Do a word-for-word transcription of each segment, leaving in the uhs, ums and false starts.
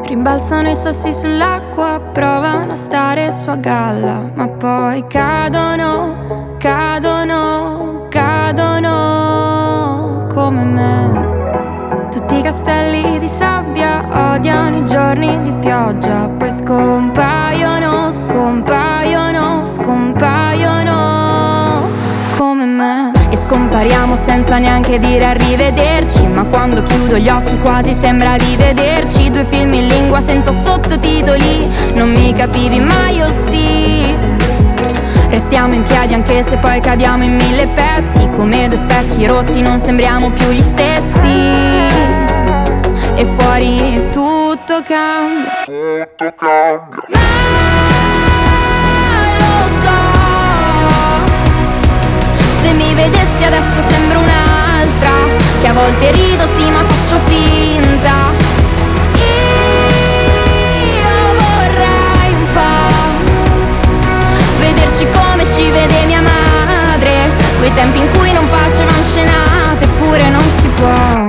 Rimbalzano i sassi sull'acqua, provano a stare su a galla, ma poi cadono, cadono, cadono come me. Tutti i castelli di sabbia odiano i giorni di pioggia, poi scompaiono, scompaiono, scompaiono come me. E scompariamo senza neanche dire arrivederci, ma quando chiudo gli occhi quasi sembra di vederci. Due film in lingua senza sottotitoli, non mi capivi mai, io sì. Restiamo in piedi anche se poi cadiamo in mille pezzi, come due specchi rotti non sembriamo più gli stessi. E fuori tutto cambia, tutto cambia. Ma lo so, se mi vedessi adesso sembro un'altra, che a volte rido sì ma faccio finta. Io vorrei un po' vederci come ci vede mia madre, quei tempi in cui non facevano scenate, eppure non si può.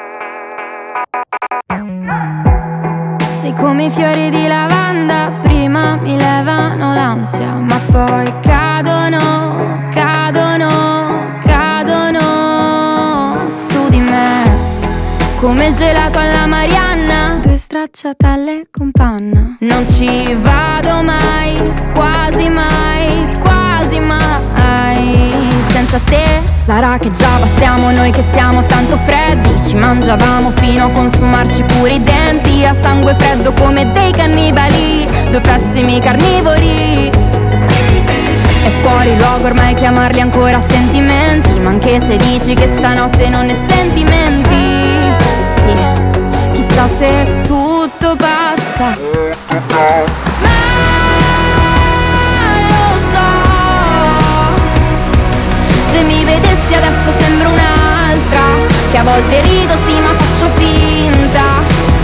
Sei come i fiori di lavanda, prima mi levano l'ansia, ma poi cadono, cadono, cadono su di me. Come il gelato alla Marianna, due stracciatelle con panna. Non ci vado mai, quasi mai, quasi mai senza te. Sarà che già bastiamo noi che siamo tanto freddi, ci mangiavamo fino a consumarci pure i denti, a sangue freddo come dei cannibali, due pessimi carnivori. È fuori luogo ormai chiamarli ancora sentimenti, ma anche se dici che stanotte non ne sentimenti, sì, chissà se tutto passa. Ma lo so, se mi vedessi adesso sembro un'altra, che a volte rido sì ma faccio finta.